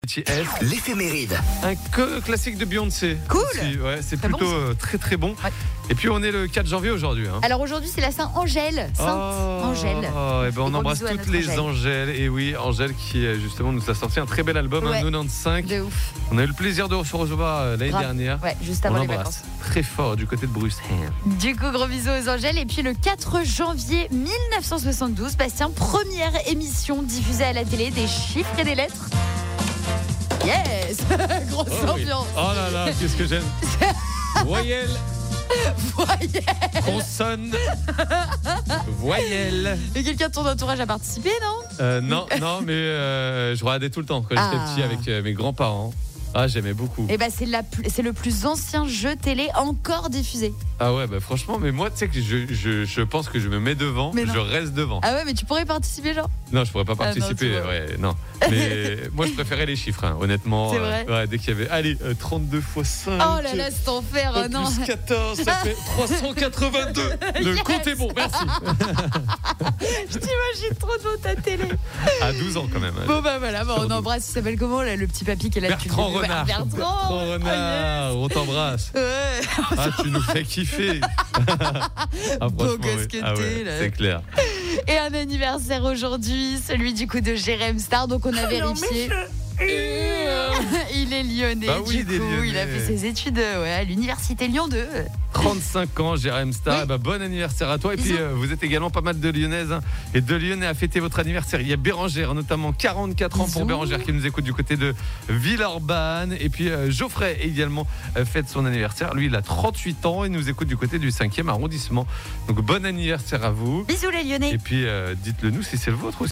L'éphéméride. Un classique de Beyoncé. Cool. Ouais, c'est Très plutôt bon, très très bon. Ouais. Et puis on est le 4 janvier aujourd'hui. Alors aujourd'hui, c'est la Saint-Angèle. Angèle. Et ben on gros embrasse bisous à toutes notre les Angèles. Et oui, Angèle qui justement nous a sorti un très bel album, Ouais. 95. De ouf. On a eu le plaisir de recevoir l'année Grave. dernière. Ouais, juste On avant les vacances. l'embrasse très fort du côté de Bruxelles. Du coup, gros bisous aux Angèles. Et puis le 4 janvier 1972, Bastien, première émission diffusée à la télé des chiffres et des lettres. Yes. Grosse ambiance. Oh là là, qu'est-ce que j'aime. Voyelle, Voyez. consonne, voyelle. Et quelqu'un de ton entourage a participé, non? Non, mais je regardais tout le temps quand j'étais petit avec mes grands-parents. Ah, j'aimais beaucoup. Eh ben, c'est le plus ancien jeu télé encore diffusé. Ah ouais, bah franchement, mais moi, tu sais que je pense que je me mets devant, Mais non. je reste devant. Ah ouais, mais tu pourrais participer, genre? Non, je pourrais pas participer. tu vois. Ouais, non. Mais moi, je préférais les chiffres, hein, honnêtement. C'est vrai. Ouais, dès qu'il y avait, allez, 32 fois 5. Oh là là, cet enfer, non. Plus 14, ça fait 382. Le Yes. compte est bon, merci. Je t'imagine trop devant ta télé. À 12 ans quand même. Bon bah voilà, Sur on 12. embrasse, il s'appelle comment là, le petit papy qui est là depuis Bertrand le début. Renard. Bertrand Renard, on t'embrasse. Ouais. Ah, tu nous fais kiffer. Ah, Beau franchement, gosse oui. que Ah t'es, ouais, là. c'est clair. Et un anniversaire aujourd'hui, celui du coup de Jérém Star, donc on a vérifié. Il est lyonnais, Bah oui, du il est coup, il a lyonnais. fait ses études à l'université Lyon 2. 35 ans, Jérém Star. Oui. Eh ben, bon anniversaire à toi. Et Bisous. puis, vous êtes également pas mal de Lyonnaises et de Lyonnais à fêter votre anniversaire. Il y a Bérangère, notamment 44 ans pour Bisous. Bérangère qui nous écoute du côté de Villeurbanne. Et puis, Geoffrey également fête son anniversaire. Lui, il a 38 ans et nous écoute du côté du 5e arrondissement. Donc, bon anniversaire à vous. Bisous les Lyonnais. Et puis, dites-le nous si c'est le vôtre aussi.